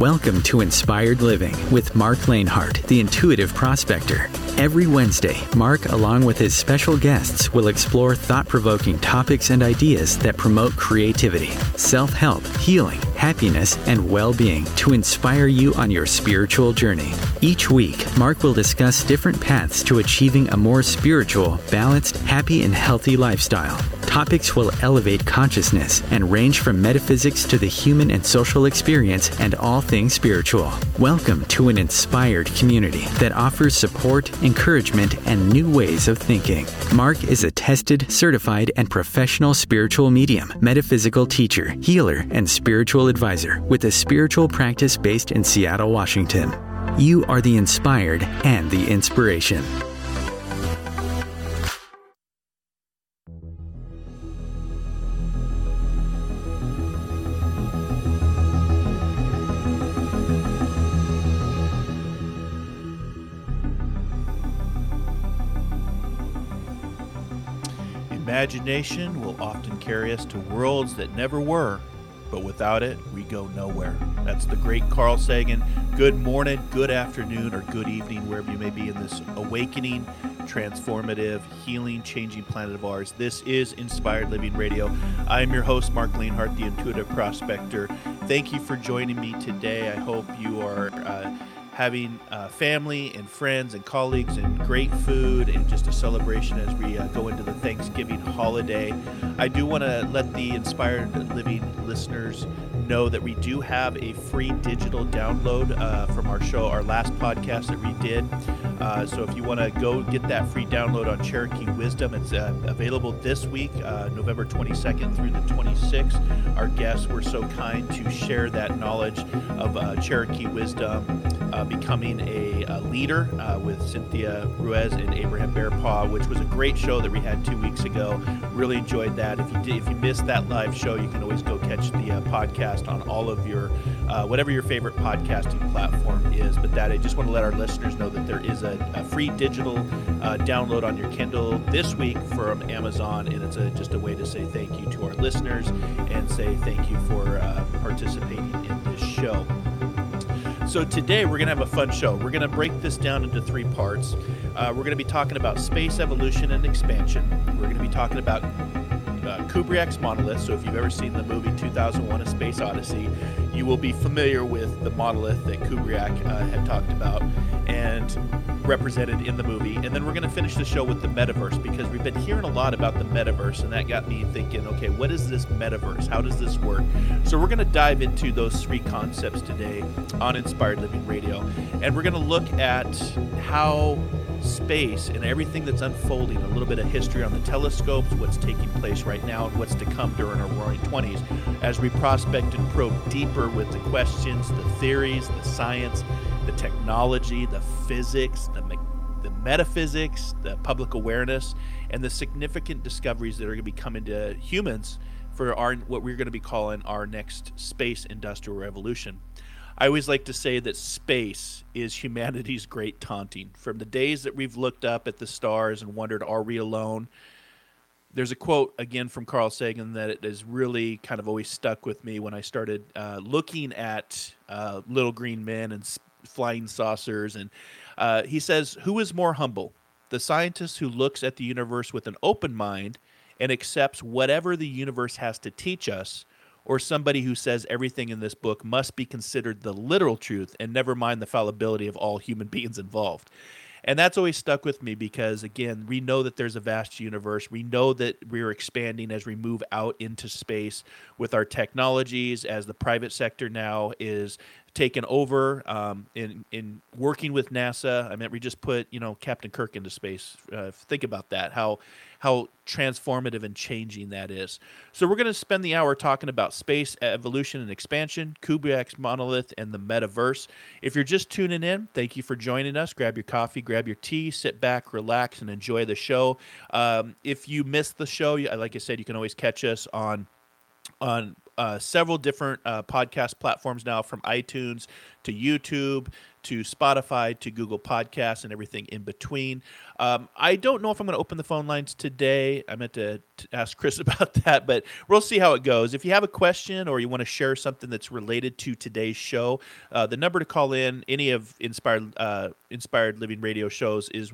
Welcome to Inspired Living with Mark Lanehart, the Intuitive Prospector. Every Wednesday, Mark, along with his special guests, will explore thought-provoking topics and ideas that promote creativity, self-help, healing, happiness, and well-being to inspire you on your spiritual journey. Each week, Mark will discuss different paths to achieving a more spiritual, balanced, happy, and healthy lifestyle. Topics will elevate consciousness and range from metaphysics to the human and social experience and all things spiritual. Welcome to an inspired community that offers support, encouragement, and new ways of thinking. Mark is a tested, certified, and professional spiritual medium, metaphysical teacher, healer, and spiritual advisor with a spiritual practice based in Seattle, Washington. You are the inspired and the inspiration. Imagination will often carry us to worlds that never were, but without it, we go nowhere. That's the great Carl Sagan. Good morning, good afternoon, or good evening, wherever you may be in this awakening, transformative, healing, changing planet of ours. This is Inspired Living Radio. I am your host, Mark Lanehart, the Intuitive Prospector. Thank you for joining me today. I hope you are having family and friends and colleagues and great food and just a celebration as we go into the Thanksgiving holiday. I do want to let the Inspired Living listeners know that we do have a free digital download from our show, our last podcast that we did. So if you want to go get that free download on Cherokee Wisdom, it's available this week, November 22nd through the 26th. Our guests were so kind to share that knowledge of Cherokee Wisdom, becoming a leader with Cynthia Ruiz and Abraham Bearpaw, which was a great show that we had 2 weeks ago. Really enjoyed that. If you missed that live show, you can always go catch the podcast on all of your whatever your favorite podcasting platform is. But that I just want to let our listeners know that there is a free digital download on your Kindle this week from Amazon, and it's just a way to say thank you to our listeners and say thank you for participating in this show. So today we're going to have a fun show. We're going to break this down into three parts. We're going to be talking about space evolution and expansion. We're going to be talking about Kubriak's monolith. So if you've ever seen the movie 2001: A Space Odyssey, you will be familiar with the monolith that Kubriak had talked about and represented in the movie. And then we're going to finish the show with the metaverse, because we've been hearing a lot about the metaverse, and that got me thinking, okay, what is this metaverse? How does this work? So we're going to dive into those three concepts today on Inspired Living Radio, and we're going to look at how space and everything that's unfolding, a little bit of history on the telescopes, what's taking place right now, and what's to come during our roaring 20s as we prospect and probe deeper with the questions, the theories, the science, the technology, the physics, the metaphysics, the public awareness, and the significant discoveries that are going to be coming to humans for what we're going to be calling our next space industrial revolution. I always like to say that space is humanity's great taunting. From the days that we've looked up at the stars and wondered, are we alone? There's a quote, again, from Carl Sagan that it has really kind of always stuck with me when I started looking at little green men and flying saucers. And he says, who is more humble? The scientist who looks at the universe with an open mind and accepts whatever the universe has to teach us, or somebody who says everything in this book must be considered the literal truth and never mind the fallibility of all human beings involved? And that's always stuck with me because, again, we know that there's a vast universe. We know that we're expanding as we move out into space with our technologies, as the private sector now is taken over in working with NASA. I mean, we just put, Captain Kirk into space. Think about that, how transformative and changing that is. So we're going to spend the hour talking about space evolution and expansion, Kubriak's monolith, and the metaverse. If you're just tuning in, thank you for joining us. Grab your coffee, grab your tea, sit back, relax, and enjoy the show. If you missed the show, like I said, you can always catch us on several different podcast platforms now, from iTunes to YouTube to Spotify, to Google Podcasts, and everything in between. I don't know if I'm going to open the phone lines today. I meant to ask Chris about that, but we'll see how it goes. If you have a question or you want to share something that's related to today's show, the number to call in any of Inspired Living Radio shows is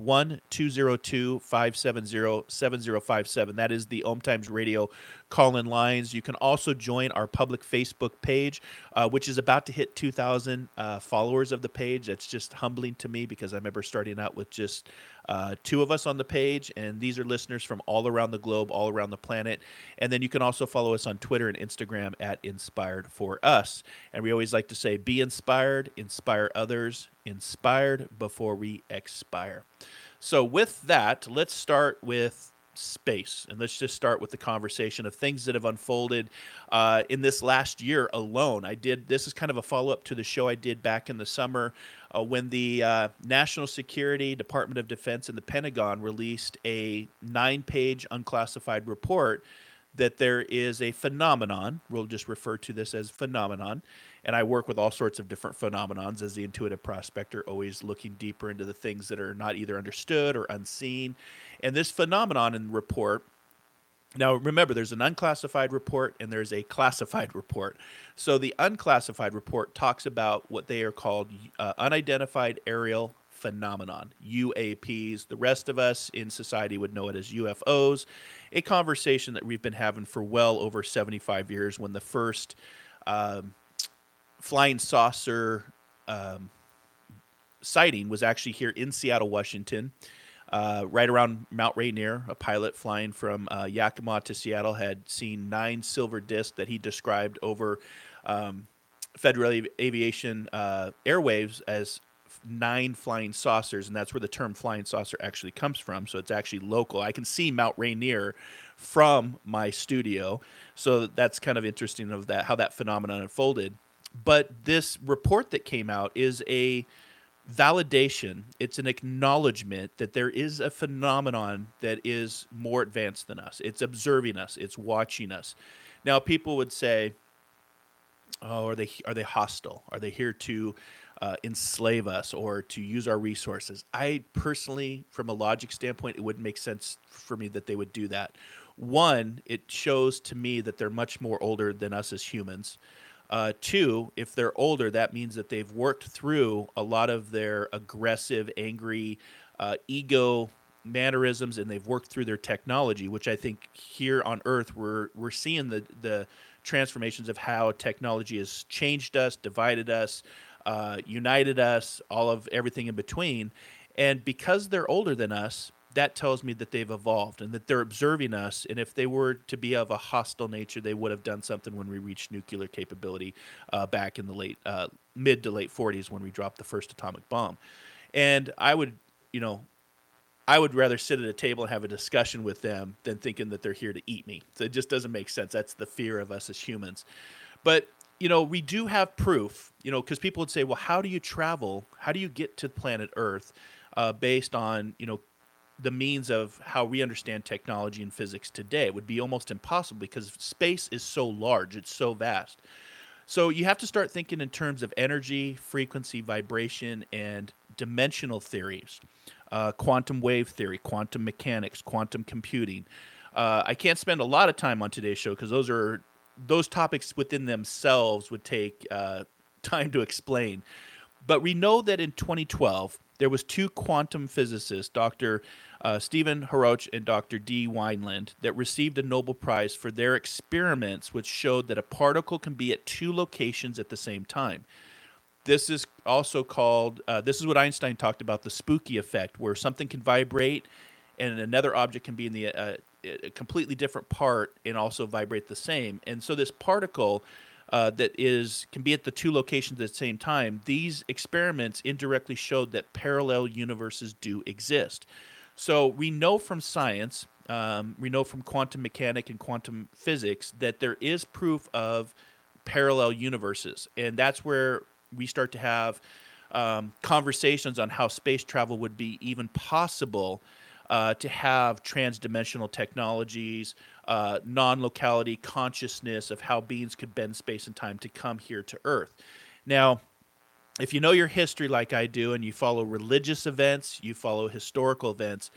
1-202-570-7057. That is the Om Times Radio call-in lines. You can also join our public Facebook page, which is about to hit 2,000 followers of the page. That's just humbling to me because I remember starting out with just 2 of us on the page, and these are listeners from all around the globe, all around the planet. And then you can also follow us on Twitter and Instagram at Inspired for Us. And we always like to say, be inspired, inspire others, inspired before we expire. So with that, let's start with space, and let's just start with the conversation of things that have unfolded in this last year alone. This is kind of a follow-up to the show I did back in the summer when the National Security, Department of Defense, and the Pentagon released a 9-page unclassified report that there is a phenomenon. We'll just refer to this as phenomenon. And I work with all sorts of different phenomenons as the intuitive prospector, always looking deeper into the things that are not either understood or unseen. And this phenomenon in the report, now remember, there's an unclassified report and there's a classified report. So the unclassified report talks about what they are called unidentified aerial phenomenon, UAPs. The rest of us in society would know it as UFOs, a conversation that we've been having for well over 75 years when the first flying saucer sighting was actually here in Seattle, Washington, right around Mount Rainier. A pilot flying from Yakima to Seattle had seen 9 silver discs that he described over Federal Aviation airwaves as 9 flying saucers, and that's where the term flying saucer actually comes from. So it's actually local. I can see Mount Rainier from my studio, so that's kind of interesting of that, how that phenomenon unfolded. But this report that came out is a validation. It's an acknowledgement that there is a phenomenon that is more advanced than us. It's observing us. It's watching us. Now, people would say, "Oh, are they hostile? Are they here to enslave us or to use our resources?" I personally, from a logic standpoint, it wouldn't make sense for me that they would do that. One, it shows to me that they're much more older than us as humans. 2, if they're older, that means that they've worked through a lot of their aggressive, angry, ego mannerisms, and they've worked through their technology, which I think here on Earth we're seeing the transformations of how technology has changed us, divided us, united us, all of everything in between. And because they're older than us, that tells me that they've evolved and that they're observing us. And if they were to be of a hostile nature, they would have done something when we reached nuclear capability back in the mid to late 40s when we dropped the first atomic bomb. And I would rather sit at a table and have a discussion with them than thinking that they're here to eat me. So it just doesn't make sense. That's the fear of us as humans. But we do have proof, because people would say, well, how do you travel? How do you get to planet Earth based on, the means of how we understand technology and physics today? It would be almost impossible because space is so large. It's so vast. So you have to start thinking in terms of energy, frequency, vibration, and dimensional theories, quantum wave theory, quantum mechanics, quantum computing. I can't spend a lot of time on today's show because those topics within themselves would take time to explain. But we know that in 2012, there was 2 quantum physicists, Dr. Stephen Hauroch and Dr. D. Wineland, that received a Nobel Prize for their experiments, which showed that a particle can be at 2 locations at the same time. This is also called, this is what Einstein talked about, the spooky effect, where something can vibrate and another object can be in a completely different part and also vibrate the same. And so this particle can be at the 2 locations at the same time. These experiments indirectly showed that parallel universes do exist. So we know from science, we know from quantum mechanics and quantum physics that there is proof of parallel universes. And that's where we start to have conversations on how space travel would be even possible, to have transdimensional technologies, non-locality consciousness of how beings could bend space and time to come here to Earth. Now, if you know your history like I do and you follow religious events, you follow historical events,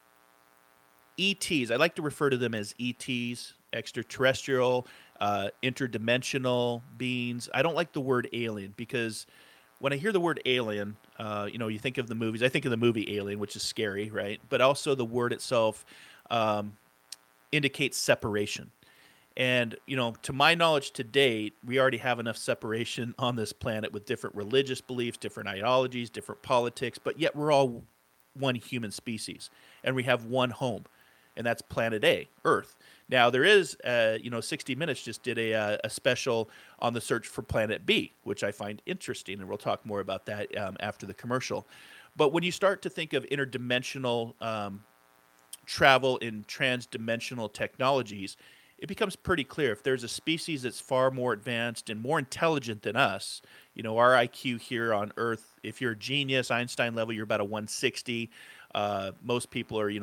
ETs, I like to refer to them as ETs, extraterrestrial, interdimensional beings. I don't like the word alien because when I hear the word alien, you think of the movies. I think of the movie Alien, which is scary, right? But also the word itself um, indicates separation. And, to my knowledge to date, we already have enough separation on this planet with different religious beliefs, different ideologies, different politics, but yet we're all one human species and we have one home, and that's Planet A, Earth. Now, there is, 60 Minutes just did a special on the search for Planet B, which I find interesting, and we'll talk more about that after the commercial. But when you start to think of interdimensional travel in transdimensional technologies, it becomes pretty clear if there's a species that's far more advanced and more intelligent than us. Our IQ here on Earth, if you're a genius, Einstein level, you're about a 160. Most people are,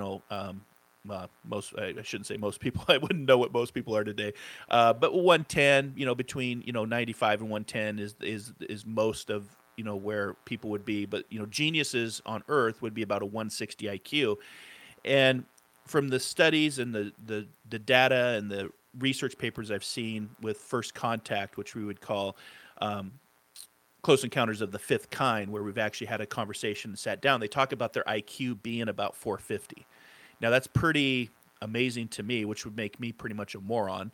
I shouldn't say most people. I wouldn't know what most people are today, but 110. Between 95 and 110 is most of where people would be. But geniuses on Earth would be about a 160 IQ, and from the studies and the data and the research papers I've seen with First Contact, which we would call Close Encounters of the Fifth Kind, where we've actually had a conversation and sat down, they talk about their IQ being about 450. Now, that's pretty amazing to me, which would make me pretty much a moron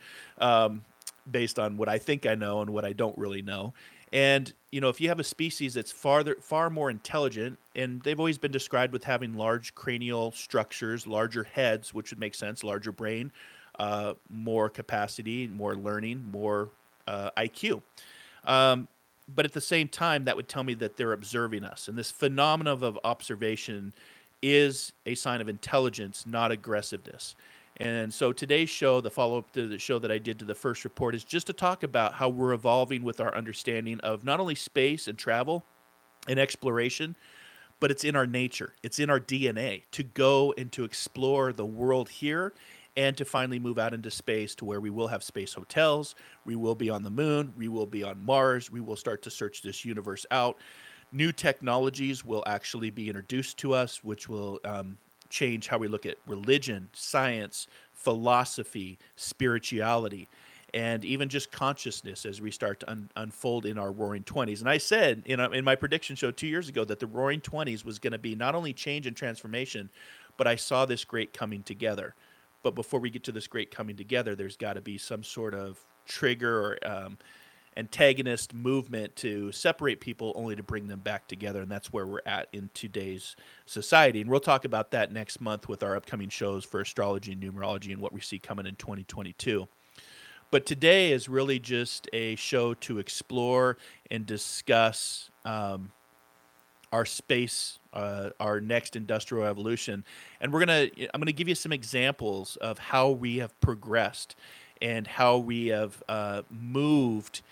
based on what I think I know and what I don't really know. And, if you have a species that's far more intelligent, and they've always been described with having large cranial structures, larger heads, which would make sense, larger brain, more capacity, more learning, more IQ. But at the same time, that would tell me that they're observing us. And this phenomenon of observation is a sign of intelligence, not aggressiveness. And so today's show, the follow-up to the show that I did to the first report, is just to talk about how we're evolving with our understanding of not only space and travel and exploration, but it's in our nature. It's in our DNA to go and to explore the world here and to finally move out into space to where we will have space hotels, we will be on the moon, we will be on Mars, we will start to search this universe out. New technologies will actually be introduced to us, which will change how we look at religion, science, philosophy, spirituality, and even just consciousness as we start to unfold in our Roaring Twenties. And I said in my prediction show 2 years ago that the Roaring Twenties was going to be not only change and transformation, but I saw this great coming together. But before we get to this great coming together, there's got to be some sort of trigger or antagonist movement to separate people only to bring them back together, and that's where we're at in today's society. And we'll talk about that next month with our upcoming shows for astrology and numerology and what we see coming in 2022. But today is really just a show to explore and discuss our space, our next industrial evolution. And I'm gonna give you some examples of how we have progressed and how we have moved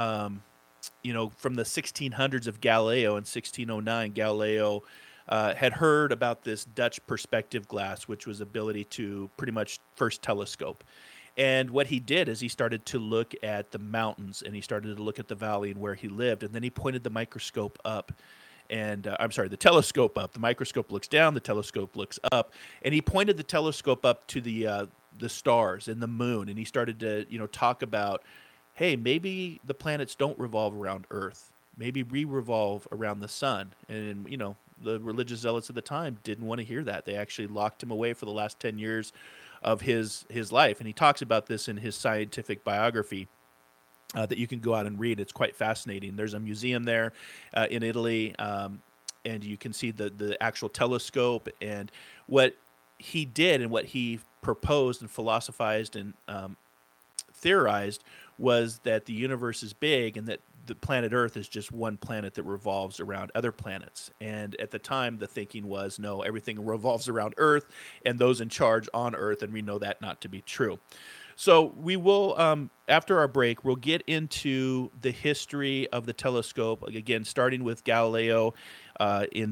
from the 1600s of Galileo. In 1609, Galileo had heard about this Dutch perspective glass, which was ability to pretty much first telescope. And what he did is he started to look at the mountains and he started to look at the valley and where he lived. And then he pointed the microscope up. And the telescope up. The microscope looks down, the telescope looks up. And he pointed the telescope up to the stars and the moon. And he started to, talk about, hey, maybe the planets don't revolve around Earth. Maybe we revolve around the sun. And, the religious zealots of the time didn't want to hear that. They actually locked him away for the last 10 years of his life. And he talks about this in his scientific biography that you can go out and read. It's quite fascinating. There's a museum there in Italy, and you can see the actual telescope. And what he did and what he proposed and philosophized and theorized was that the universe is big and that the planet Earth is just one planet that revolves around other planets. And at the time, the thinking was, no, everything revolves around Earth and those in charge on Earth, and we know that not to be true. So we will, after our break, we'll get into the history of the telescope, again, starting with Galileo in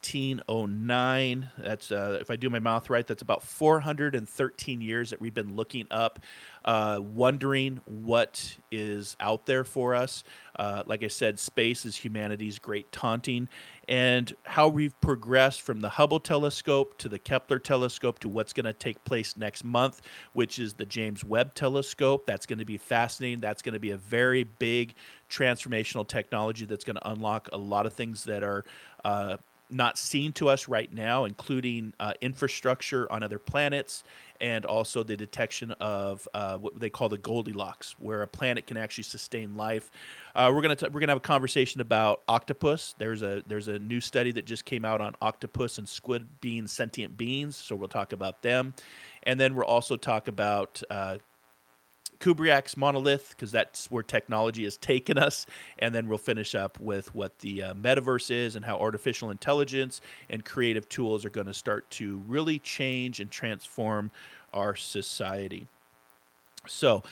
1609. That's, if I do my math right, that's about 413 years that we've been looking up wondering what is out there for us. Like I said, space is humanity's great taunting, and how we've progressed from the Hubble telescope to the Kepler telescope to what's going to take place next month, which is the James Webb telescope. That's going to be fascinating. That's going to be a very big transformational technology that's going to unlock a lot of things that are not seen to us right now, including infrastructure on other planets, and also the detection of what they call the Goldilocks, where a planet can actually sustain life. We're gonna have a conversation about octopus. There's a new study that just came out on octopus and squid being sentient beings, so we'll talk about them, and then we'll also talk about Kubriak's monolith, because that's where technology has taken us, and then we'll finish up with what the metaverse is and how artificial intelligence and creative tools are going to start to really change and transform our society. So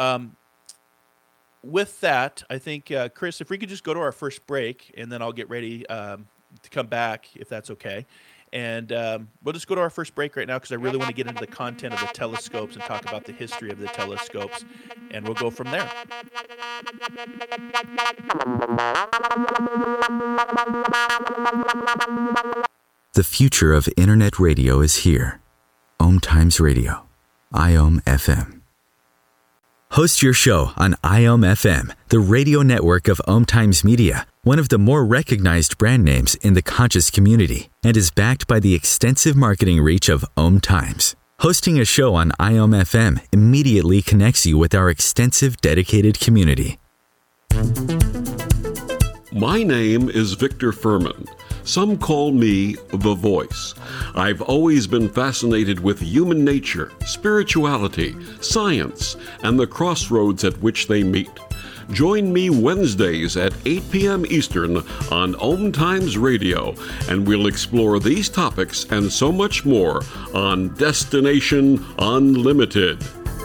with that, I think, Chris, if we could just go to our first break, and then I'll get ready to come back, if that's okay. And we'll just go to our first break right now, because I really want to get into the content of the telescopes and talk about the history of the telescopes, and we'll go from there. The future of internet radio is here. Ohm Times Radio, IOM FM. Host your show on IOM FM, the radio network of Ohm Times Media, one of the more recognized brand names in the conscious community, and is backed by the extensive marketing reach of Ohm Times. Hosting a show on IOM FM immediately connects you with our extensive dedicated community. My name is Victor Furman. Some call me The Voice. I've always been fascinated with human nature, spirituality, science, and the crossroads at which they meet. Join me Wednesdays at 8 p.m. Eastern on Ohm Times Radio, and we'll explore these topics and so much more on Destination Unlimited.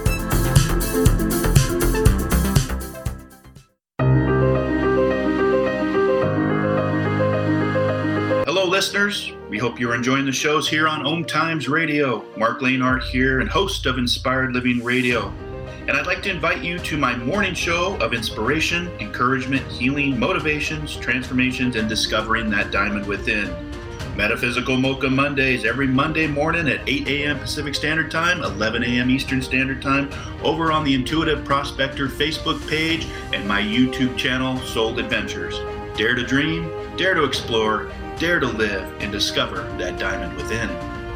Listeners, we hope you're enjoying the shows here on Ohm Times Radio. Mark Lanehart here, and host of Inspired Living Radio. And I'd like to invite you to my morning show of inspiration, encouragement, healing, motivations, transformations, and discovering that diamond within. Metaphysical Mocha Mondays every Monday morning at 8 a.m. Pacific Standard Time, 11 a.m. Eastern Standard Time, over on the Intuitive Prospector Facebook page and my YouTube channel, Soul Adventures. Dare to dream, dare to explore, dare to live, and discover that diamond within.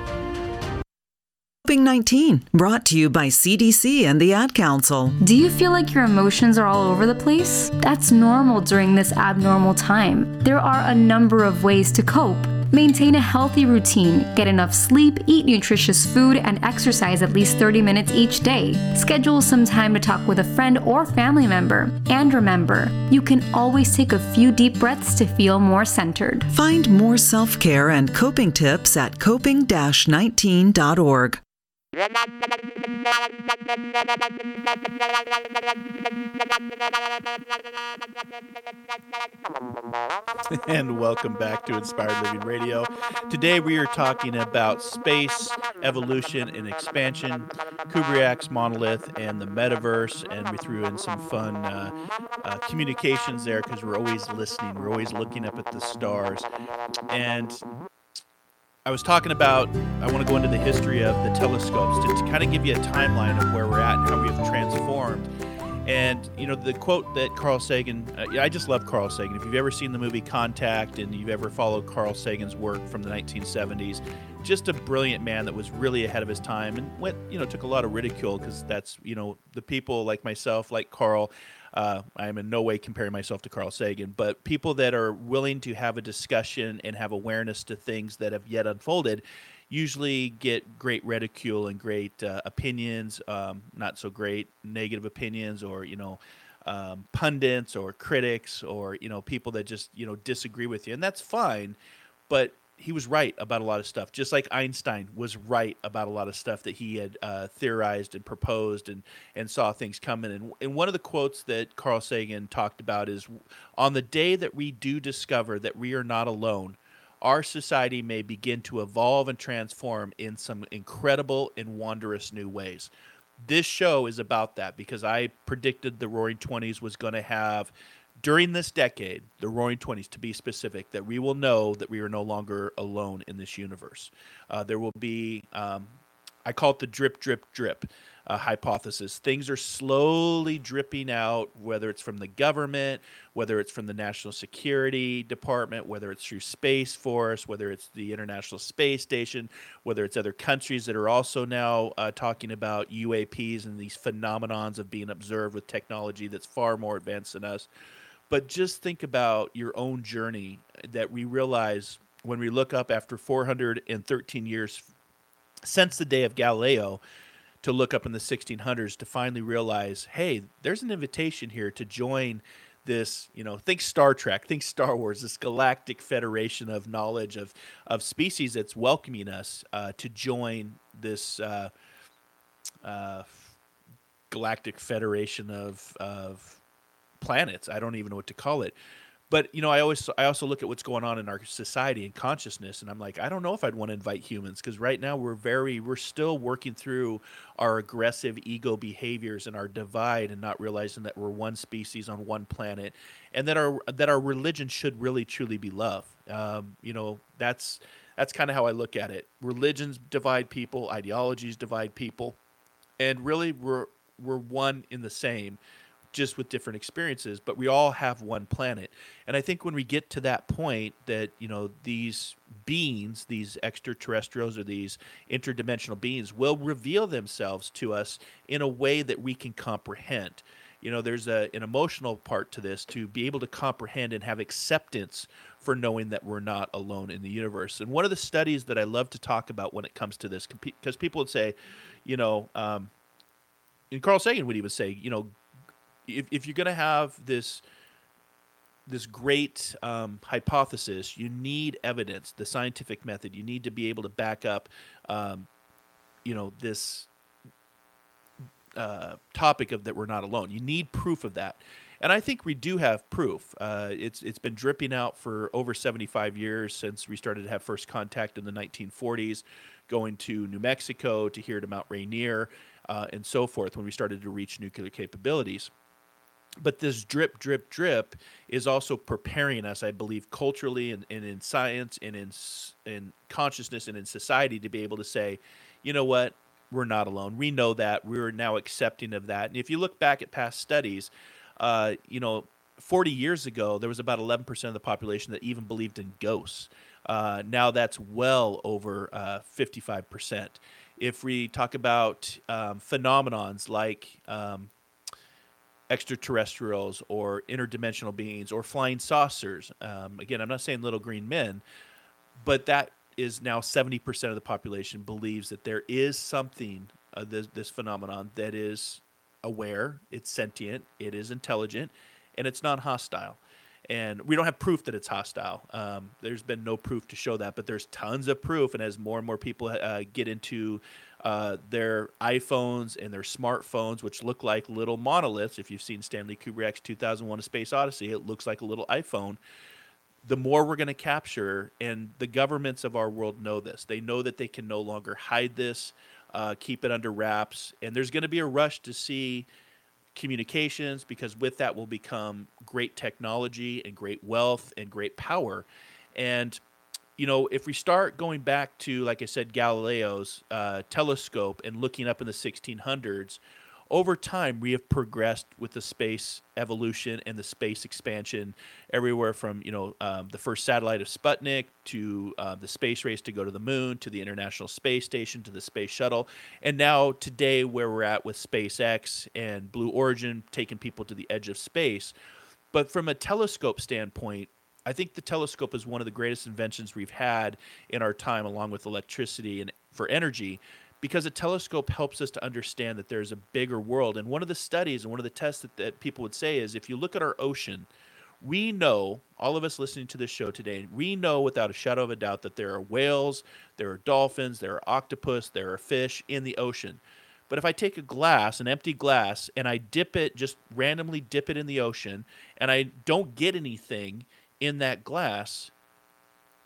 COVID-19, brought to you by CDC and the Ad Council. Do you feel like your emotions are all over the place? That's normal during this abnormal time. There are a number of ways to cope. Maintain a healthy routine, get enough sleep, eat nutritious food, and exercise at least 30 minutes each day. Schedule some time to talk with a friend or family member. And remember, you can always take a few deep breaths to feel more centered. Find more self-care and coping tips at coping-19.org. And welcome back to Inspired Living Radio. Today we are talking about space, evolution, and expansion, Kubriak's monolith, and the metaverse, and we threw in some fun communications there, because we're always listening, we're always looking up at the stars. And I was talking about, I want to go into the history of the telescopes to kind of give you a timeline of where we're at and how we've transformed. And, you know, the quote that Carl Sagan, I just love Carl Sagan. If you've ever seen the movie Contact and you've ever followed Carl Sagan's work from the 1970s, just a brilliant man that was really ahead of his time and took a lot of ridicule, because that's, the people like myself, like Carl, I am in no way comparing myself to Carl Sagan, but people that are willing to have a discussion and have awareness to things that have yet unfolded usually get great ridicule and great opinions, not so great negative opinions, or, pundits or critics, or, people that just, disagree with you. And that's fine, but he was right about a lot of stuff, just like Einstein was right about a lot of stuff that he had theorized and proposed and saw things coming. And one of the quotes that Carl Sagan talked about is, on the day that we do discover that we are not alone, our society may begin to evolve and transform in some incredible and wondrous new ways. this show is about that because I predicted the Roaring Twenties was going to have, during this decade, the Roaring Twenties, to be specific, that we will know that we are no longer alone in this universe. There will be, I call it the drip, drip, drip hypothesis. Things are slowly dripping out, whether it's from the government, whether it's from the National Security Department, whether it's through Space Force, whether it's the International Space Station, whether it's other countries that are also now talking about UAPs and these phenomenons of being observed with technology that's far more advanced than us. But just think about your own journey that we realize when we look up after 413 years since the day of Galileo, to look up in the 1600s to finally realize, hey, there's an invitation here to join this, think Star Trek, think Star Wars, this galactic federation of knowledge of species that's welcoming us to join this galactic federation of planets. I don't even know what to call it. But I also look at what's going on in our society and consciousness, and I'm like, I don't know if I'd want to invite humans because right now we're still working through our aggressive ego behaviors and our divide, and not realizing that we're one species on one planet, and that our religion should really truly be love. That's kind of how I look at it. Religions divide people, ideologies divide people, and really we're one in the same, just with different experiences, but we all have one planet. And I think when we get to that point that, these beings, these extraterrestrials or these interdimensional beings will reveal themselves to us in a way that we can comprehend. There's an emotional part to this, to be able to comprehend and have acceptance for knowing that we're not alone in the universe. And one of the studies that I love to talk about when it comes to this, because people would say, and Carl Sagan would even say, if you're going to have this great hypothesis, you need evidence, the scientific method. You need to be able to back up, this topic of that we're not alone. You need proof of that. And I think we do have proof. It's been dripping out for over 75 years since we started to have first contact in the 1940s, going to New Mexico, to here to Mount Rainier, and so forth, when we started to reach nuclear capabilities. But this drip, drip, drip is also preparing us, I believe, culturally and in science and in consciousness and in society to be able to say, you know what, we're not alone. We know that. We're now accepting of that. And if you look back at past studies, 40 years ago, there was about 11% of the population that even believed in ghosts. Now that's well over 55%. If we talk about phenomenons like extraterrestrials or interdimensional beings or flying saucers. Again, I'm not saying little green men, but that is now 70% of the population believes that there is something, this phenomenon that is aware, it's sentient, it is intelligent, and it's not hostile. And we don't have proof that it's hostile. There's been no proof to show that, but there's tons of proof. And as more and more people get into their iPhones and their smartphones, which look like little monoliths, if you've seen Stanley Kubrick's 2001: A Space Odyssey, it looks like a little iPhone. The more we're going to capture, and the governments of our world know this. They know that they can no longer hide this, keep it under wraps, and there's going to be a rush to see communications, because with that will become great technology and great wealth and great power. And if we start going back to, like I said, Galileo's telescope and looking up in the 1600s, over time we have progressed with the space evolution and the space expansion, everywhere from the first satellite of Sputnik to the space race to go to the moon, to the International Space Station, to the space shuttle, and now today where we're at with SpaceX and Blue Origin taking people to the edge of space. But from a telescope standpoint, I think the telescope is one of the greatest inventions we've had in our time, along with electricity and for energy, because a telescope helps us to understand that there's a bigger world. And one of the studies and one of the tests that people would say is, if you look at our ocean, we know, all of us listening to this show today, we know without a shadow of a doubt that there are whales, there are dolphins, there are octopus, there are fish in the ocean. But if I take a glass, an empty glass, and I dip it, just randomly dip it in the ocean, and I don't get anything in that glass,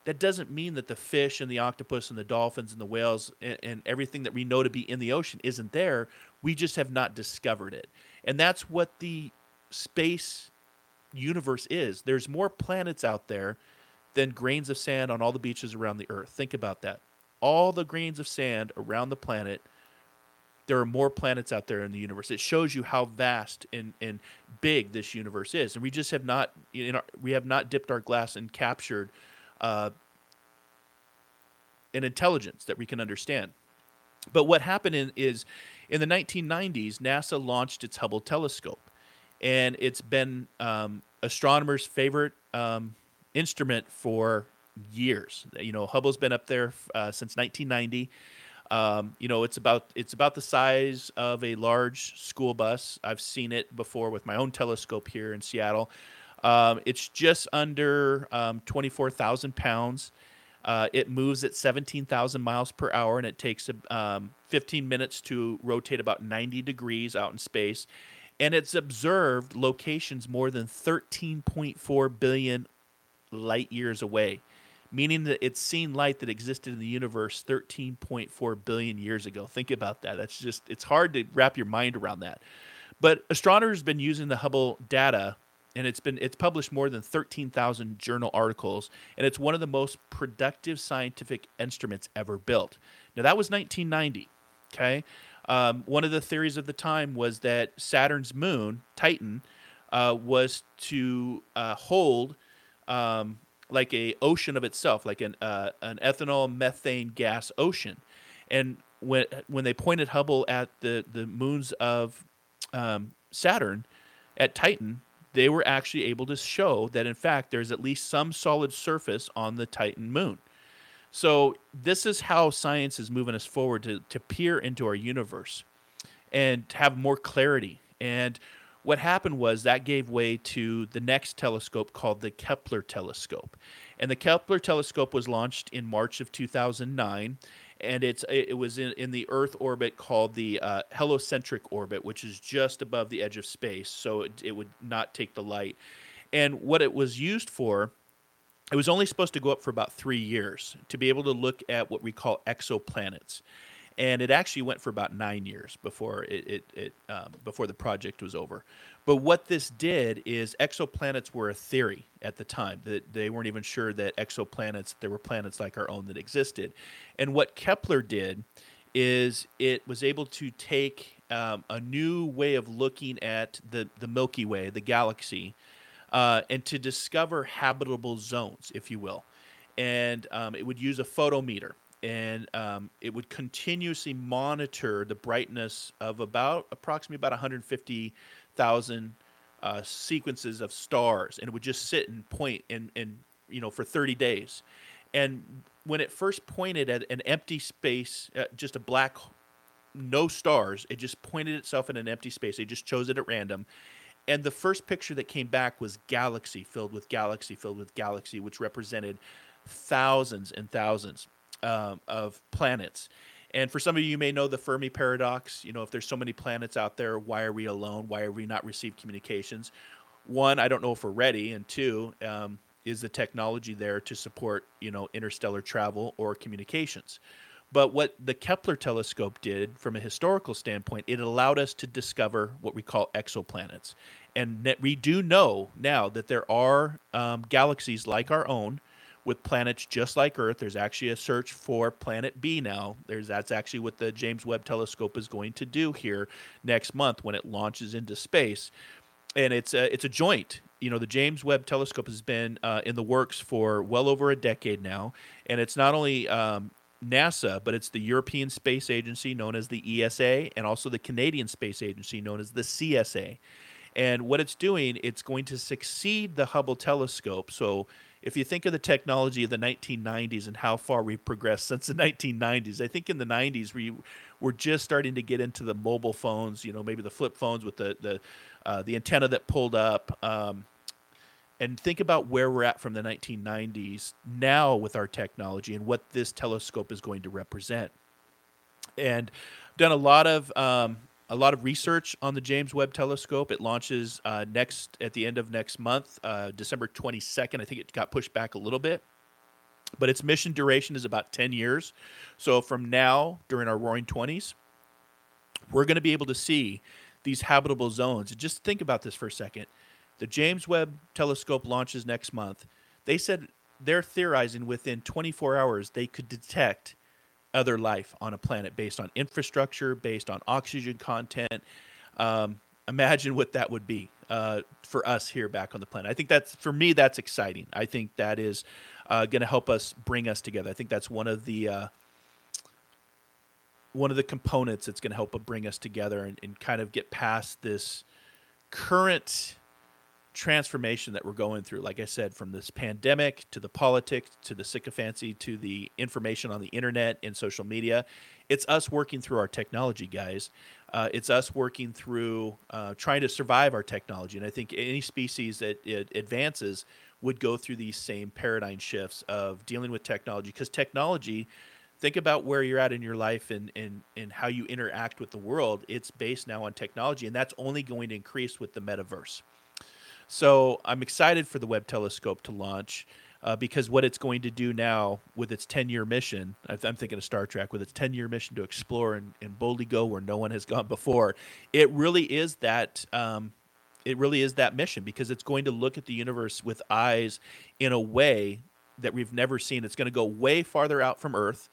that doesn't mean that the fish and the octopus and the dolphins and the whales and everything that we know to be in the ocean isn't there. We just have not discovered it. And that's what the space universe is. There's more planets out there than grains of sand on all the beaches around the earth. Think about that. All the grains of sand around the planet, there are more planets out there in the universe. It shows you how vast and big this universe is. And we just have not, we have not dipped our glass and captured an intelligence that we can understand. But what happened is in the 1990s, NASA launched its Hubble telescope. And it's been astronomers' favorite instrument for years. Hubble's been up there since 1990. It's about the size of a large school bus. I've seen it before with my own telescope here in Seattle. It's just under 24,000 pounds. It moves at 17,000 miles per hour, and it takes 15 minutes to rotate about 90 degrees out in space. And it's observed locations more than 13.4 billion light years away, meaning that it's seen light that existed in the universe 13.4 billion years ago. Think about that. It's hard to wrap your mind around that. But astronomers have been using the Hubble data, and it's published more than 13,000 journal articles, and it's one of the most productive scientific instruments ever built. Now, that was 1990, okay? One of the theories of the time was that Saturn's moon, Titan, was to hold like a ocean of itself, like an ethanol methane gas ocean. And when they pointed Hubble at the moons of Saturn, at Titan, they were actually able to show that, in fact, there's at least some solid surface on the Titan moon. So this is how science is moving us forward to peer into our universe and have more clarity. And what happened was that gave way to the next telescope called the Kepler telescope. And the Kepler telescope was launched in March of 2009, and it was in the Earth orbit called the heliocentric orbit, which is just above the edge of space, so it would not take the light. And what it was used for, it was only supposed to go up for about 3 years to be able to look at what we call exoplanets. And it actually went for about 9 years before before the project was over. But what this did is exoplanets were a theory at the time. That they weren't even sure that there were planets like our own that existed. And what Kepler did is it was able to take a new way of looking at the Milky Way, the galaxy, and to discover habitable zones, if you will. And it would use a photometer. And it would continuously monitor the brightness of approximately 150,000 sequences of stars, and it would just sit and point for 30 days. And when it first pointed at an empty space, just a black, no stars, it just pointed itself in an empty space. They just chose it at random. And the first picture that came back was galaxy filled with galaxy, which represented thousands and thousands of planets. And for some of you may know the Fermi paradox. If there's so many planets out there, why are we alone? Why are we not receiving communications? One, I don't know if we're ready. And two, is the technology there to support, interstellar travel or communications? But what the Kepler telescope did from a historical standpoint, it allowed us to discover what we call exoplanets. And we do know now that there are galaxies like our own with planets just like Earth. There's actually a search for Planet B now. That's actually what the James Webb Telescope is going to do here next month when it launches into space. And it's a joint. The James Webb Telescope has been in the works for well over a decade now. And it's not only NASA, but it's the European Space Agency, known as the ESA, and also the Canadian Space Agency, known as the CSA. And what it's doing, it's going to succeed the Hubble telescope. So if you think of the technology of the 1990s and how far we've progressed since the 1990s, I think in the 90s we were just starting to get into the mobile phones, maybe the flip phones with the antenna that pulled up. And think about where we're at from the 1990s now with our technology and what this telescope is going to represent. And I've done a lot of research on the James Webb Telescope. It launches at the end of next month, December 22nd. I think it got pushed back a little bit. but its mission duration is about 10 years. So from now, during our Roaring 20s, we're going to be able to see these habitable zones. And just think about this for a second. The James Webb Telescope launches next month. They said they're theorizing within 24 hours they could detect other life on a planet based on infrastructure, based on oxygen content. Imagine what that would be for us here back on the planet. I think for me, that's exciting. I think that is going to help us bring us together. I think that's one of the components that's going to help bring us together and kind of get past this current transformation that we're going through. Like I said, from this pandemic to the politics to the sycophancy to the information on the internet and social media, it's us working through our technology, guys. It's us working through trying to survive our technology. And I think any species that it advances would go through these same paradigm shifts of dealing with technology, because technology, think about where you're at in your life and how you interact with the world. It's based now on technology, and that's only going to increase with the metaverse. So I'm excited for the Webb Telescope to launch because what it's going to do now with its 10-year mission, I'm thinking of Star Trek, with its 10-year mission to explore and boldly go where no one has gone before, it really is that mission, because it's going to look at the universe with eyes in a way that we've never seen. It's going to go way farther out from Earth.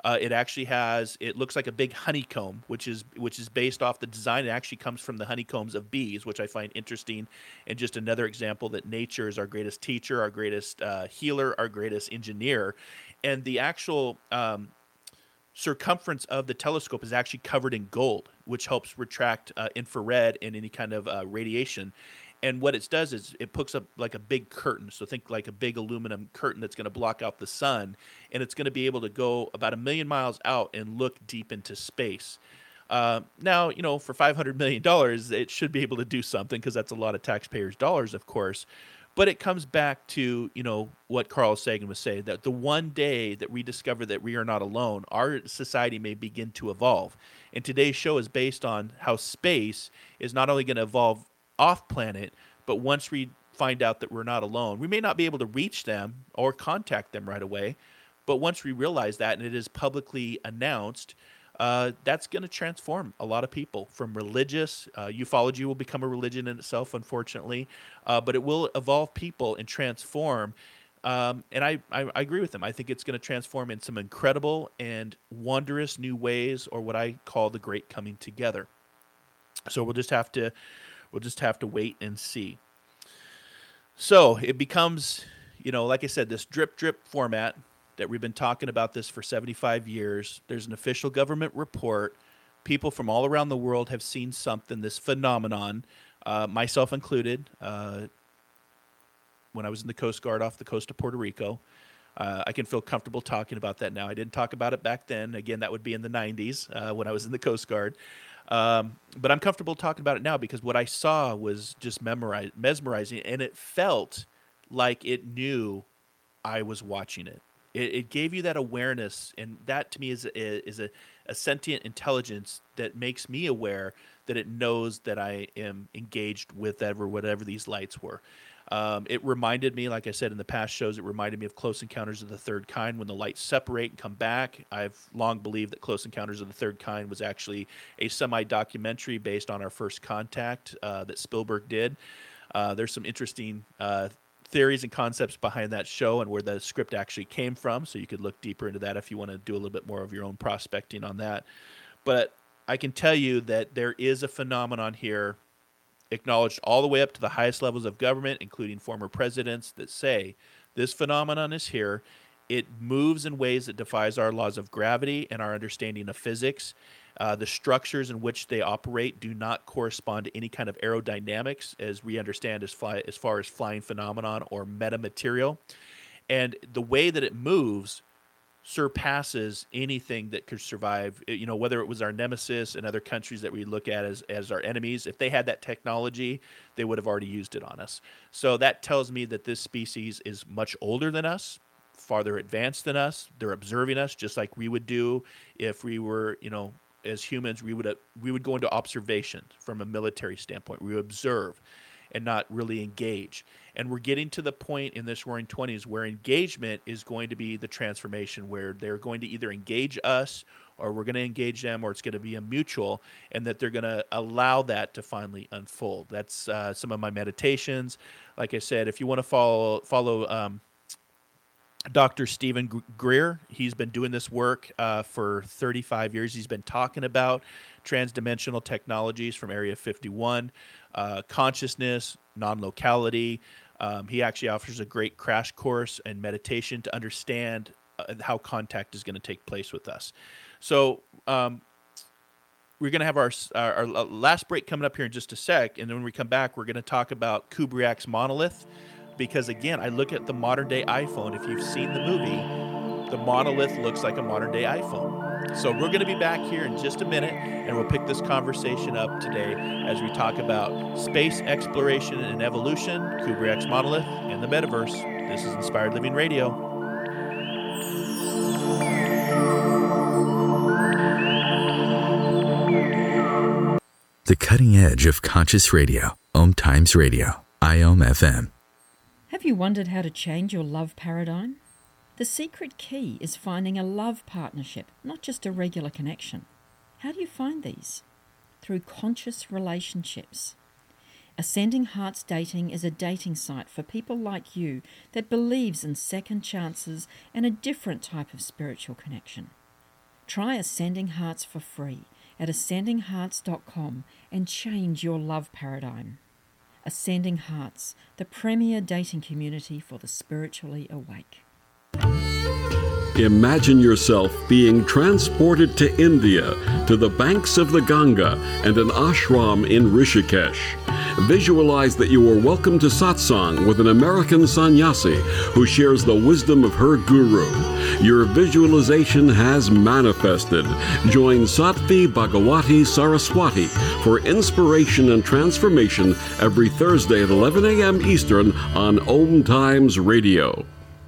It looks like a big honeycomb, which is based off the design. It actually comes from the honeycombs of bees, which I find interesting. And just another example that nature is our greatest teacher, our greatest healer, our greatest engineer. And the actual circumference of the telescope is actually covered in gold, which helps retract infrared and any kind of radiation. And what it does is it puts up like a big curtain. So think like a big aluminum curtain that's going to block out the sun. And it's going to be able to go about 1 million miles out and look deep into space. Now, for $500 million, it should be able to do something, because that's a lot of taxpayers' dollars, of course. But it comes back to, what Carl Sagan was saying, that the one day that we discover that we are not alone, our society may begin to evolve. And today's show is based on how space is not only going to evolve off planet, but once we find out that we're not alone, we may not be able to reach them or contact them right away. But once we realize that, and it is publicly announced, that's going to transform a lot of people from religious. Ufology will become a religion in itself, unfortunately, but it will evolve people and transform. And I agree with them. I think it's going to transform in some incredible and wondrous new ways, or what I call the great coming together. So we'll just have to wait and see. So it becomes, like I said, this drip format that we've been talking about this for 75 years. There's an official government report. People from all around the world have seen something, this phenomenon, myself included, when I was in the Coast Guard off the coast of Puerto Rico. I can feel comfortable talking about that now. I didn't talk about it back then. Again, that would be in the 90s when I was in the Coast Guard. But I'm comfortable talking about it now because what I saw was just mesmerizing, and it felt like it knew I was watching it. It gave you that awareness, and that to me is a sentient intelligence that makes me aware that it knows that I am engaged with whatever these lights were. It reminded me, like I said in the past shows, it reminded me of Close Encounters of the Third Kind when the lights separate and come back. I've long believed that Close Encounters of the Third Kind was actually a semi-documentary based on our first contact that Spielberg did. There's some interesting theories and concepts behind that show and where the script actually came from, so you could look deeper into that if you want to do a little bit more of your own prospecting on that. But I can tell you that there is a phenomenon here acknowledged all the way up to the highest levels of government, including former presidents, that say this phenomenon is here. It moves in ways that defies our laws of gravity and our understanding of physics. The structures in which they operate do not correspond to any kind of aerodynamics as we understand as far as flying phenomenon or metamaterial. And the way that it moves surpasses anything that could survive, whether it was our nemesis and other countries that we look at as our enemies. If they had that technology, they would have already used it on us. So that tells me that this species is much older than us, farther advanced than us. They're observing us just like we would do if we were, as humans, we would go into observation from a military standpoint. We would observe. and not really engage. And we're getting to the point in this Roaring Twenties where engagement is going to be the transformation, where they're going to either engage us or we're going to engage them, or it's going to be a mutual, and that they're going to allow that to finally unfold. That's some of my meditations. Like I said, if you want to follow Dr. Stephen Greer, he's been doing this work for 35 years. He's been talking about transdimensional technologies from Area 51, consciousness, non-locality. He actually offers a great crash course in meditation to understand how contact is going to take place with us. So we're going to have our last break coming up here in just a sec, and then when we come back, we're going to talk about Kubriak's Monolith, because again, I look at the modern-day iPhone. If you've seen the movie, the Monolith looks like a modern-day iPhone. So we're going to be back here in just a minute, and we'll pick this conversation up today as we talk about space exploration and evolution, Kubriak's Monolith, and the metaverse. This is Inspired Living Radio. The cutting edge of conscious radio. Om Times Radio. IOM FM. Have you wondered how to change your love paradigm? The secret key is finding a love partnership, not just a regular connection. How do you find these? Through conscious relationships. Ascending Hearts Dating is a dating site for people like you that believes in second chances and a different type of spiritual connection. Try Ascending Hearts for free at ascendinghearts.com and change your love paradigm. Ascending Hearts, the premier dating community for the spiritually awake. Imagine yourself being transported to India, to the banks of the Ganga and an ashram in Rishikesh. Visualize that you are welcome to satsang with an American sannyasi who shares the wisdom of her guru. Your visualization has manifested. Join Sattvi Bhagawati Saraswati for inspiration and transformation every Thursday at 11 a.m. Eastern on Om Times Radio.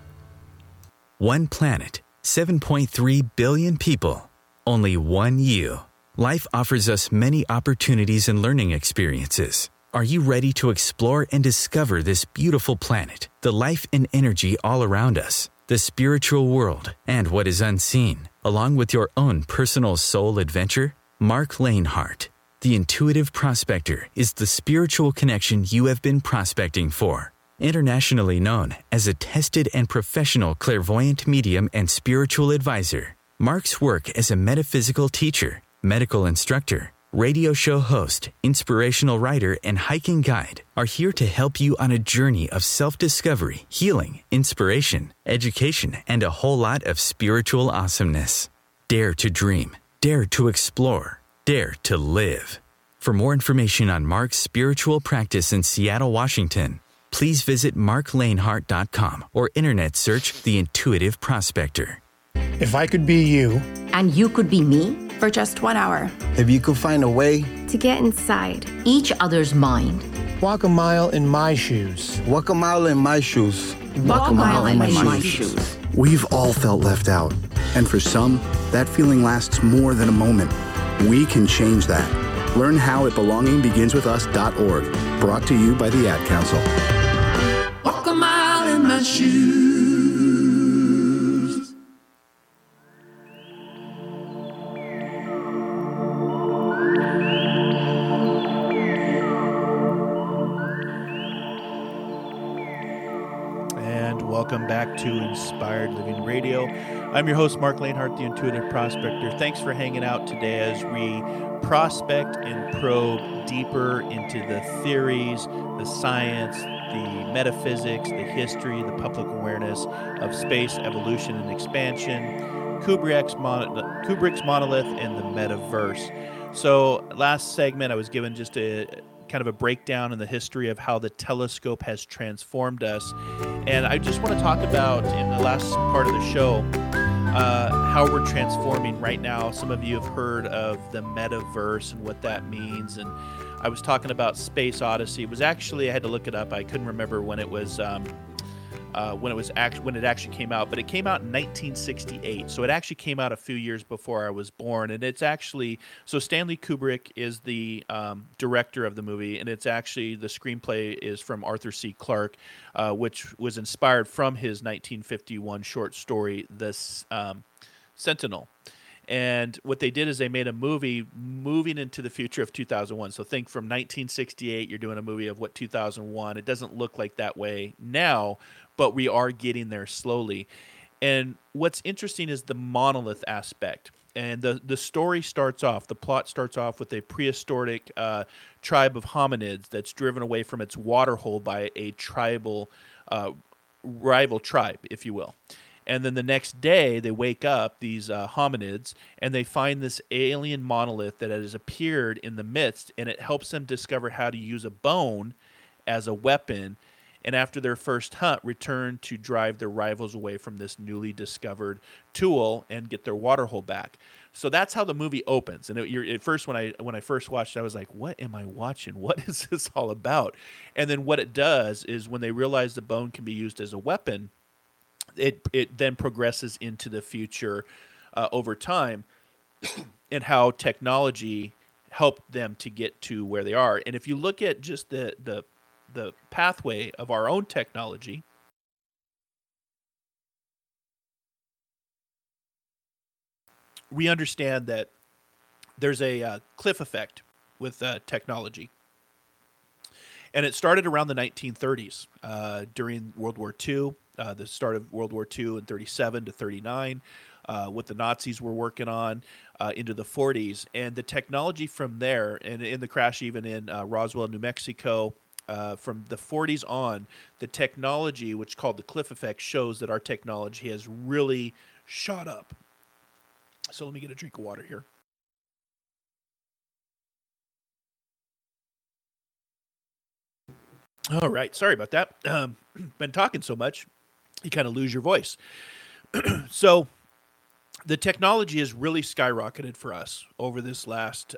One planet, 7.3 billion people, only one you. Life offers us many opportunities and learning experiences. Are you ready to explore and discover this beautiful planet, the life and energy all around us, the spiritual world, and what is unseen, along with your own personal soul adventure? Mark Lanehart, the Intuitive Prospector, is the spiritual connection you have been prospecting for. Internationally known as a tested and professional clairvoyant medium and spiritual advisor, Mark's work as a metaphysical teacher, medical instructor, radio show host, inspirational writer, and hiking guide are here to help you on a journey of self-discovery, healing, inspiration, education, and a whole lot of spiritual awesomeness. Dare to dream. Dare to explore. Dare to live. For more information on Mark's spiritual practice in Seattle, Washington, please visit marklanehart.com or internet search The Intuitive Prospector. If I could be you, and you could be me, for just 1 hour. If you could find a way to get inside each other's mind. Walk a mile in my shoes. Walk a mile in my shoes. Walk a mile in my shoes. We've all felt left out. And for some, that feeling lasts more than a moment. We can change that. Learn how at belongingbeginswithus.org. Brought to you by the Ad Council. Walk a mile in my shoes. Welcome back to Inspired Living Radio. I'm your host, Mark Lanehart, the Intuitive Prospector. Thanks for hanging out today as we prospect and probe deeper into the theories, the science, the metaphysics, the history, the public awareness of space, evolution, and expansion, Kubrick's Monolith, and the metaverse. So last segment, I was given just a kind of a breakdown in the history of how the telescope has transformed us. And I just want to talk about, in the last part of the show, how we're transforming right now. Some of you have heard of the metaverse and what that means. And I was talking about Space Odyssey. It was actually, I had to look it up. I couldn't remember when it was when it actually came out, but it came out in 1968, so it actually came out a few years before I was born. And it's actually, so Stanley Kubrick is the director of the movie, and it's actually, the screenplay is from Arthur C. Clarke, which was inspired from his 1951 short story, The Sentinel. And what they did is they made a movie moving into the future of 2001. So think from 1968, you're doing a movie of what 2001. It doesn't look like that way now, but we are getting there slowly. And what's interesting is the monolith aspect. And the story starts off, the plot starts off with a prehistoric tribe of hominids that's driven away from its waterhole by a tribal rival tribe, if you will. And then the next day, they wake up, these hominids, and they find this alien monolith that has appeared in the midst, and it helps them discover how to use a bone as a weapon. And after their first hunt, return to drive their rivals away from this newly discovered tool and get their waterhole back. So that's how the movie opens. And at first, when I first watched it, I was like, what am I watching? What is this all about? And then what it does is when they realize the bone can be used as a weapon, it then progresses into the future over time and how technology helped them to get to where they are. And if you look at just the pathway of our own technology, we understand that there's a cliff effect with technology. And it started around the 1930s during World War II. The start of World War II in 37 to 39, what the Nazis were working on into the 40s. And the technology from there, and in the crash even in Roswell, New Mexico, from the 40s on, the technology, which is called the cliff effect, shows that our technology has really shot up. So let me get a drink of water here. All right. Sorry about that. Been talking so much, you kind of lose your voice. So the technology has really skyrocketed for us over this last,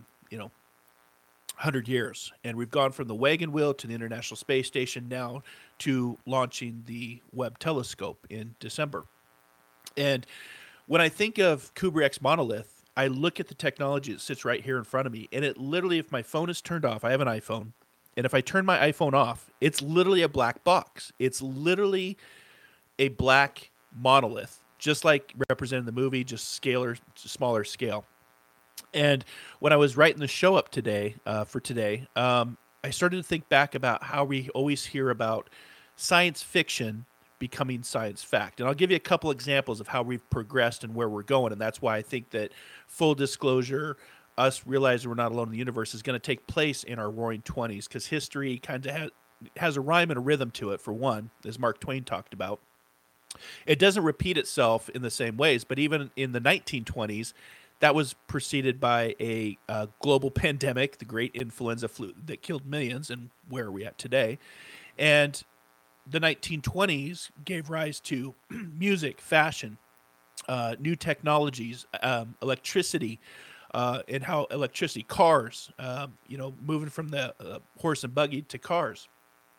100 years. And we've gone from the wagon wheel to the International Space Station now to launching the Webb telescope in December. And when I think of Kubrick's monolith, I look at the technology that sits right here in front of me. And it literally, if my phone is turned off, I have an iPhone. And if I turn my iPhone off, it's literally a black box. It's literally a black monolith, just like represented in the movie, just smaller scale. And when I was writing the show up today, I started to think back about how we always hear about science fiction becoming science fact. And I'll give you a couple examples of how we've progressed and where we're going. And that's why I think that, full disclosure, us realizing we're not alone in the universe is going to take place in our roaring 20s, because history kind of has a rhyme and a rhythm to it, for one, as Mark Twain talked about. It doesn't repeat itself in the same ways, but even in the 1920s, that was preceded by a global pandemic, the great influenza flu that killed millions, and where are we at today? And the 1920s gave rise to music, fashion, new technologies, electricity, and how electricity, cars, moving from the horse and buggy to cars.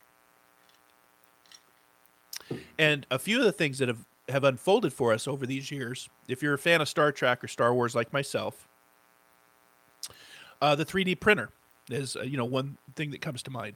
And a few of the things that have unfolded for us over these years, if you're a fan of Star Trek or Star Wars like myself, the 3D printer is, one thing that comes to mind.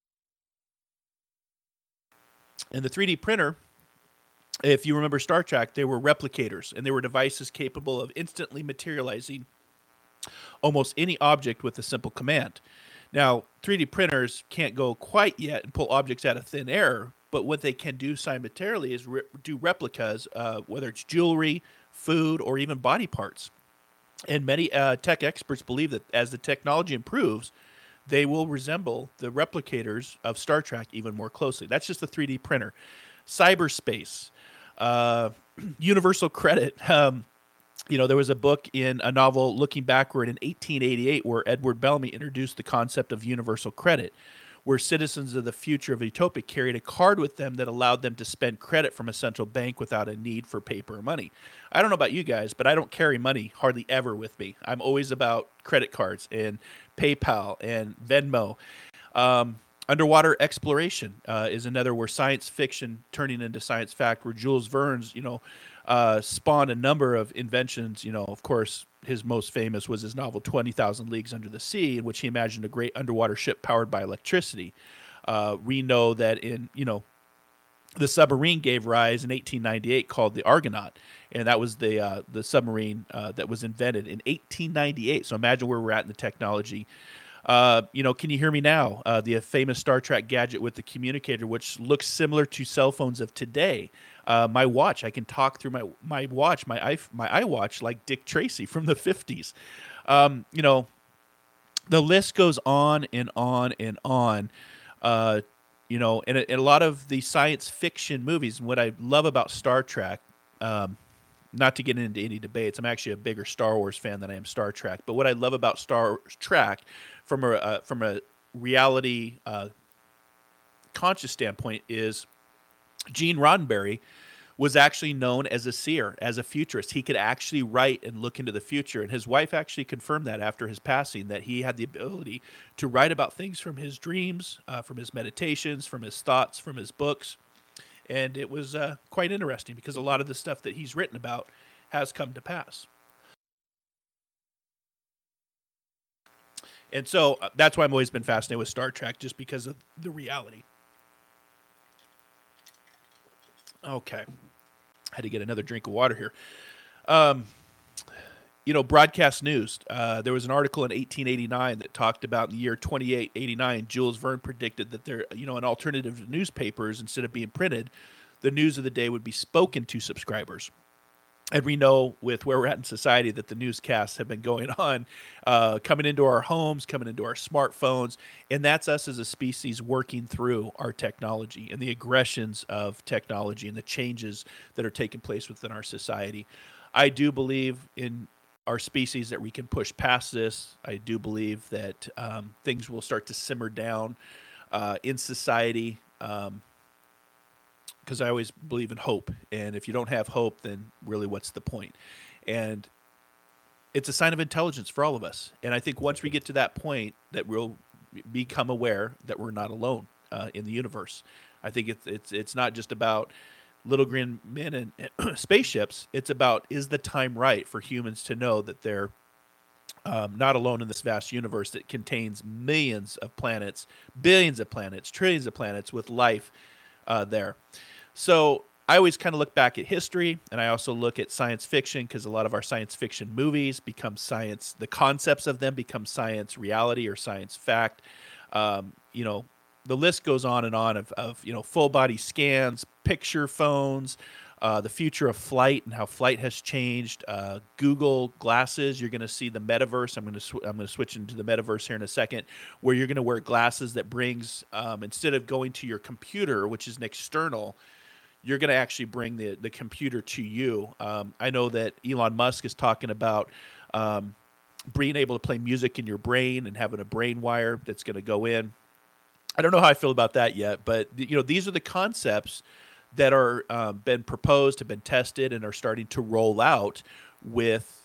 And the 3D printer, if you remember Star Trek, they were replicators, and they were devices capable of instantly materializing almost any object with a simple command. Now, 3D printers can't go quite yet and pull objects out of thin air, but what they can do simultaneously is do replicas, whether it's jewelry, food, or even body parts. And many tech experts believe that as the technology improves, they will resemble the replicators of Star Trek even more closely. That's just the 3D printer. Cyberspace, universal credit. There was a book in a novel looking backward in 1888 where Edward Bellamy introduced the concept of universal credit, where citizens of the future of Utopia carried a card with them that allowed them to spend credit from a central bank without a need for paper or money. I don't know about you guys, but I don't carry money hardly ever with me. I'm always about credit cards and PayPal and Venmo. Underwater exploration is another, where science fiction turning into science fact, where Jules Verne's, spawned a number of inventions. Of course, his most famous was his novel 20,000 Leagues Under the Sea, in which he imagined a great underwater ship powered by electricity. We know that the submarine gave rise in 1898, called the Argonaut, and that was the submarine that was invented in 1898. So imagine where we're at in the technology. Can you hear me now? The famous Star Trek gadget with the communicator, which looks similar to cell phones of today. My watch, I can talk through my watch, my iWatch, like Dick Tracy from the 50s. The list goes on and on and on. And a lot of the science fiction movies, and what I love about Star Trek, not to get into any debates, I'm actually a bigger Star Wars fan than I am Star Trek, but what I love about Star Trek from a reality conscious standpoint is Gene Roddenberry was actually known as a seer, as a futurist. He could actually write and look into the future. And his wife actually confirmed that after his passing, that he had the ability to write about things from his dreams, from his meditations, from his thoughts, from his books. And it was quite interesting, because a lot of the stuff that he's written about has come to pass. And so that's why I've always been fascinated with Star Trek, just because of the reality. Okay. Had to get another drink of water here. Broadcast news. There was an article in 1889 that talked about in the year 2889, Jules Verne predicted that there, an alternative to newspapers, instead of being printed, the news of the day would be spoken to subscribers. And we know, with where we're at in society, that the newscasts have been going on, coming into our homes, coming into our smartphones, and that's us as a species working through our technology and the aggressions of technology and the changes that are taking place within our society. I do believe in our species that we can push past this. I do believe that things will start to simmer down in society, because I always believe in hope. And if you don't have hope, then really what's the point? And it's a sign of intelligence for all of us. And I think once we get to that point, that we'll become aware that we're not alone in the universe. I think it's not just about little green men and spaceships. It's about, is the time right for humans to know that they're not alone in this vast universe that contains millions of planets, billions of planets, trillions of planets with life there. So I always kind of look back at history, and I also look at science fiction, because a lot of our science fiction movies become science. The concepts of them become science reality or science fact. The list goes on and on of full body scans, picture phones, the future of flight and how flight has changed. Google glasses, you're going to see the metaverse. I'm going to switch into the metaverse here in a second, where you're going to wear glasses that brings, instead of going to your computer, which is an external, you're going to actually bring the computer to you. I know that Elon Musk is talking about being able to play music in your brain and having a brain wire that's going to go in. I don't know how I feel about that yet, but these are the concepts that are been proposed, have been tested, and are starting to roll out with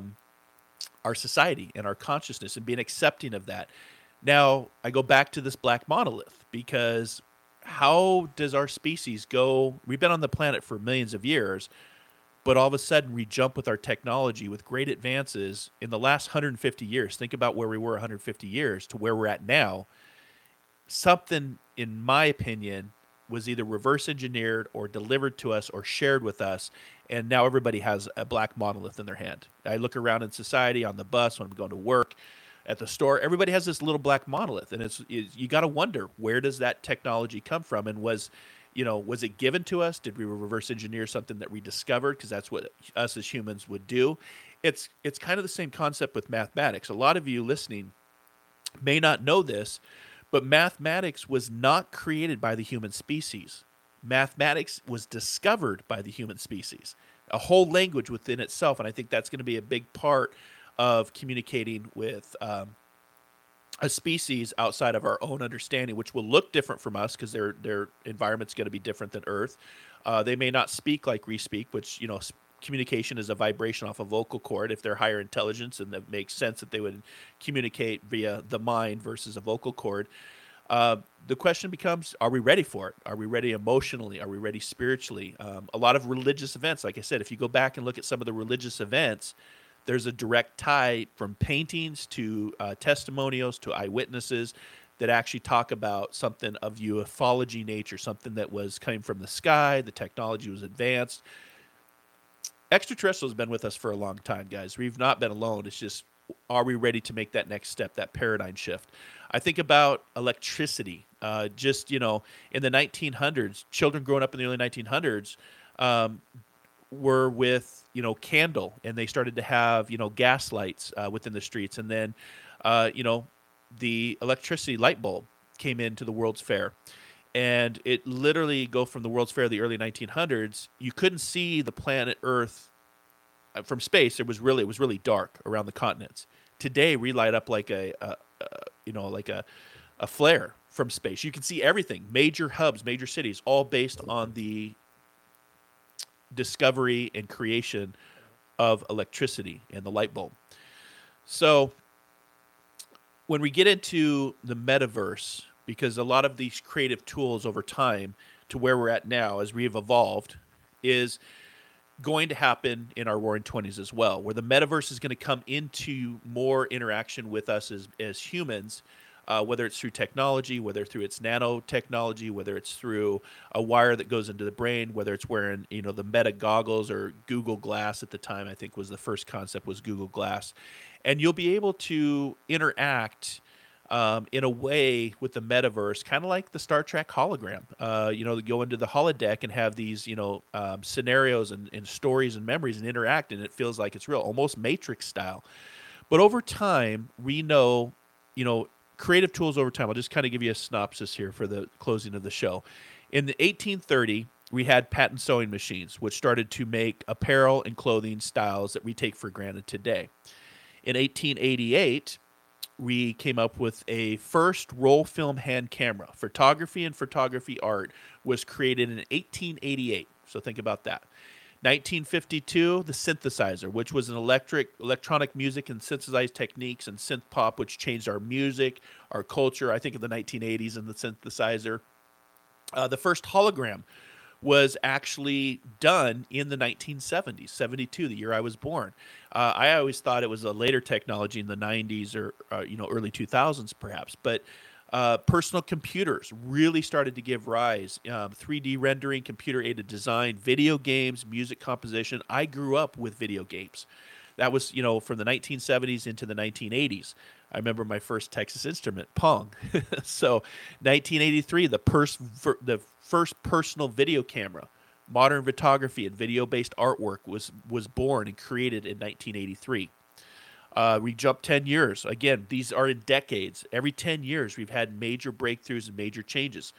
our society and our consciousness, and being accepting of that. Now, I go back to this black monolith, because how does our species go? We've been on the planet for millions of years, but all of a sudden we jump with our technology with great advances in the last 150 years. Think about where we were 150 years to where we're at now. Something, in my opinion, was either reverse engineered or delivered to us or shared with us, and now everybody has a black monolith in their hand. I look around in society, on the bus, when I'm going to work, at the store, everybody has this little black monolith, and you got to wonder, where does that technology come from? And was it given to us? Did we reverse engineer something that we discovered? Because that's what us as humans would do. It's kind of the same concept with mathematics. A lot of you listening may not know this, but mathematics was not created by the human species. Mathematics was discovered by the human species, a whole language within itself. And I think that's going to be a big part of communicating with a species outside of our own understanding, which will look different from us, because their environment's going to be different than Earth. They may not speak like we speak, which, communication is a vibration off a vocal cord. If they're higher intelligence, and that makes sense that they would communicate via the mind versus a vocal cord. The question becomes, are we ready for it? Are we ready emotionally? Are we ready spiritually? A lot of religious events, like I said, if you go back and look at some of the religious events, there's a direct tie from paintings to testimonials to eyewitnesses that actually talk about something of ufology nature, something that was coming from the sky, the technology was advanced. Extraterrestrials have been with us for a long time, guys. We've not been alone. It's just, are we ready to make that next step, that paradigm shift? I think about electricity. In the 1900s, children growing up in the early 1900s were with, candle, and they started to have, gas lights within the streets. And then, the electricity light bulb came into the World's Fair. And it literally go from the World's Fair of the early 1900s. You couldn't see the planet Earth from space. It was really dark around the continents. Today, we light up like a flare from space. You can see everything, major hubs, major cities, all based on the discovery and creation of electricity and the light bulb. So when we get into the metaverse, because a lot of these creative tools over time to where we're at now as we have evolved is going to happen in our Roaring 20s as well, where the metaverse is going to come into more interaction with us as humans, whether it's through technology, whether through its nanotechnology, whether it's through a wire that goes into the brain, whether it's wearing, the Meta goggles or Google Glass at the time, I think was the first concept was Google Glass. And you'll be able to interact in a way with the metaverse, kind of like the Star Trek hologram. Go into the holodeck and have these, scenarios and stories and memories and interact, and it feels like it's real, almost Matrix style. But over time, we know, creative tools over time. I'll just kind of give you a synopsis here for the closing of the show. In the 1830, we had patent sewing machines, which started to make apparel and clothing styles that we take for granted today. In 1888, we came up with a first roll film hand camera. Photography and photography art was created in 1888. So think about that. 1952, the synthesizer, which was an electronic music and synthesized techniques and synth pop, which changed our music, our culture. I think of the 1980s and the synthesizer. The first hologram was actually done in the 1970s, 72, the year I was born. I always thought it was a later technology in the 90s or early 2000s perhaps, but personal computers really started to give rise. 3D rendering, computer-aided design, video games, music composition. I grew up with video games. That was, from the 1970s into the 1980s. I remember my first Texas Instrument, Pong. So 1983, the first personal video camera, modern photography and video-based artwork was born and created in 1983. We jumped 10 years. Again, these are in decades. Every 10 years, we've had major breakthroughs and major changes.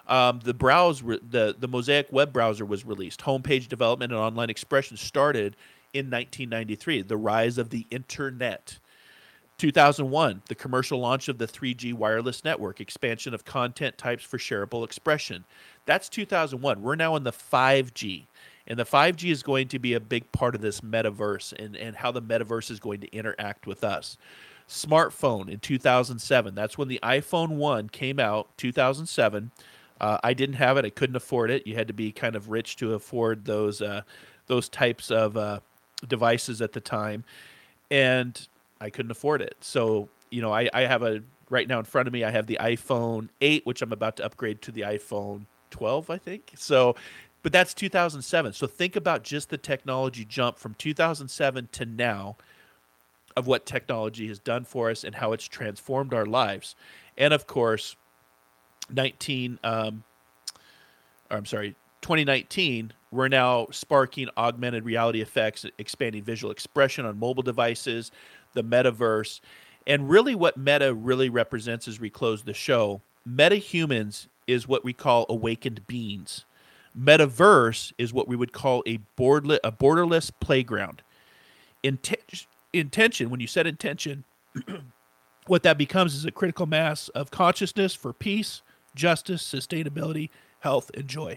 The Mosaic web browser was released. Homepage development and online expression started in 1993. The rise of the internet. 2001, the commercial launch of the 3G wireless network, expansion of content types for shareable expression. That's 2001. We're now in the 5G. And the 5G is going to be a big part of this metaverse and how the metaverse is going to interact with us. Smartphone in 2007. That's when the iPhone 1 came out, 2007. I didn't have it. I couldn't afford it. You had to be kind of rich to afford those types of devices at the time. And I couldn't afford it. So, I have right now in front of me, I have the iPhone 8, which I'm about to upgrade to the iPhone 12, I think. So, but that's 2007. So think about just the technology jump from 2007 to now of what technology has done for us and how it's transformed our lives. And of course, 2019, we're now sparking augmented reality effects, expanding visual expression on mobile devices, the metaverse. And really what meta really represents as we close the show, meta-humans is what we call awakened beings. Metaverse is what we would call a borderless playground. Intention, when you set intention, what that becomes is a critical mass of consciousness for peace, justice, sustainability, health, and joy.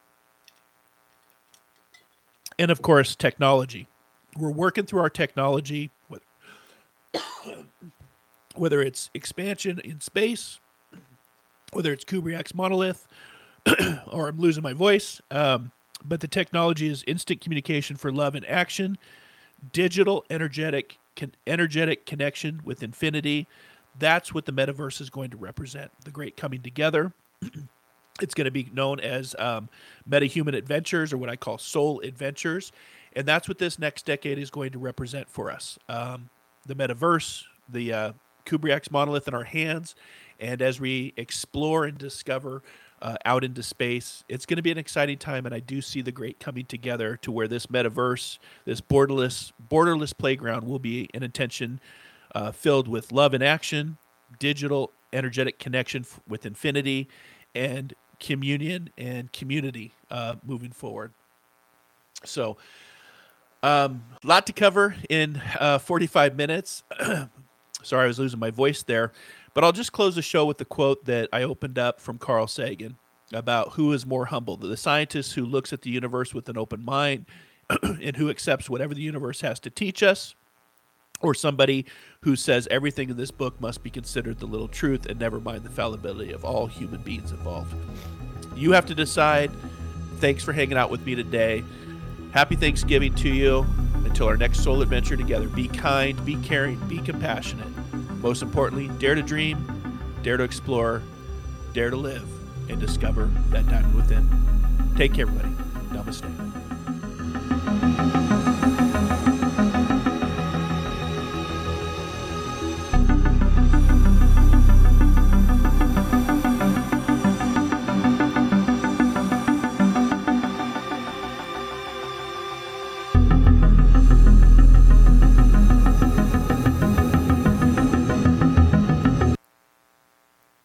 And of course, technology. We're working through our technology, whether it's expansion in space, whether it's Kubriak's Monolith or I'm losing my voice. But the technology is instant communication for love and action, digital energetic connection with infinity. That's what the metaverse is going to represent, the great coming together. It's going to be known as meta-human adventures, or what I call soul adventures. And that's what this next decade is going to represent for us. The metaverse, the Kubriak's Monolith in our hands. And as we explore and discover out into space, it's going to be an exciting time. And I do see the great coming together to where this metaverse, this borderless playground will be an intention filled with love and action, digital energetic connection with infinity, and communion and community moving forward. So lot to cover in 45 minutes. Sorry, I was losing my voice there. But I'll just close the show with the quote that I opened up from Carl Sagan about who is more humble, the scientist who looks at the universe with an open mind and who accepts whatever the universe has to teach us, or somebody who says everything in this book must be considered the little truth and never mind the fallibility of all human beings involved. You have to decide. Thanks for hanging out with me today. Happy Thanksgiving to you. Until our next soul adventure together, be kind, be caring, be compassionate. Most importantly, dare to dream, dare to explore, dare to live, and discover that diamond within. Take care, everybody. Namaste.